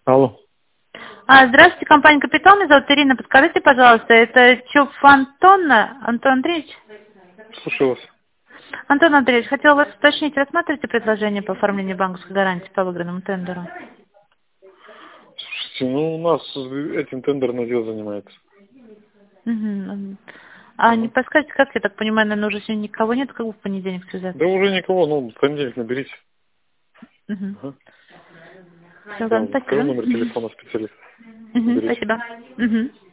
Алло. Здравствуйте, компания «Капитал». Меня зовут Ирина. Подскажите, пожалуйста, это ЧУП Антона? Антон Андреевич? Слушаю вас. Антон Андреевич, хотела вас уточнить, рассматриваете предложение по оформлению банковской гарантии по выигранному тендеру? Слушайте, ну у нас этим тендерное дело занимается. Угу. А не подскажете, как, я так понимаю, наверное, уже сегодня никого нет, как бы в понедельник связаться? Да уже никого, ну в понедельник наберите. Угу. Ага. Все, Я ладно, вам скажу спасибо. номер телефона специалиста. Угу, Наберите. спасибо. Угу.